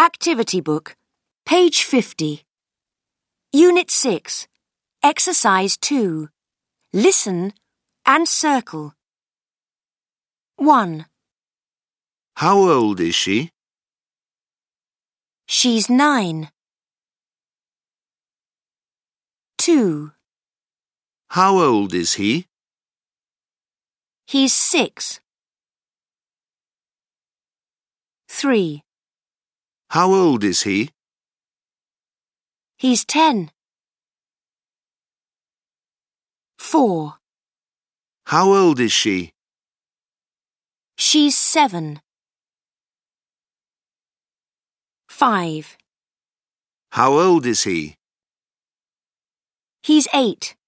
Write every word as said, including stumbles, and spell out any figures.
Activity book, page fifty. Unit six, exercise two. Listen and circle. one. How old is she? She's nine. two. How old is he? He's six. three. How old is he? He's ten. four. How old is she? She's seven. five. How old is he? He's eight.